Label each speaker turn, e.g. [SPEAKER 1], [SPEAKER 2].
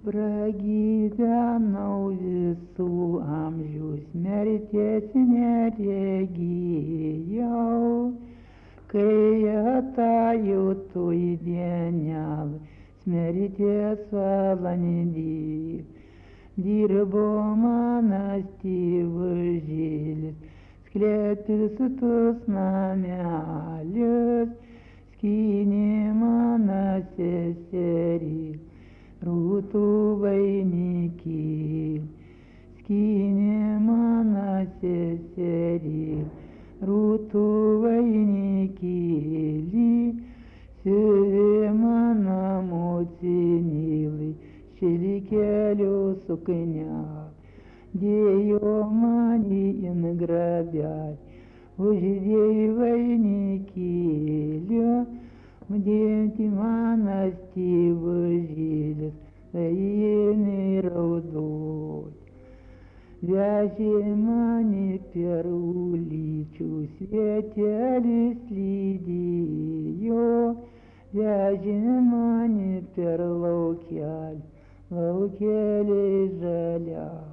[SPEAKER 1] Pragyvenau visų amžių, mirties neregėjau, kai atėjo toji dienelė, mirties valandė. Dirbo manas tėvužėlis, skleptis tus namelius, skynė manas seserį, rūtų vainikėlį. Skynė manas seserį, rūtų vainikėlį, siuvė mano motinėlį, šilkelio suknią. Dėjo mane in grabelį, uždėjo vainikėlio, dėti manas tėvužėlis, ėmė raudoti. Vežė mane per ulyčius, vietelis lydėjo, vežė mane per laukelį, laukelį žalią.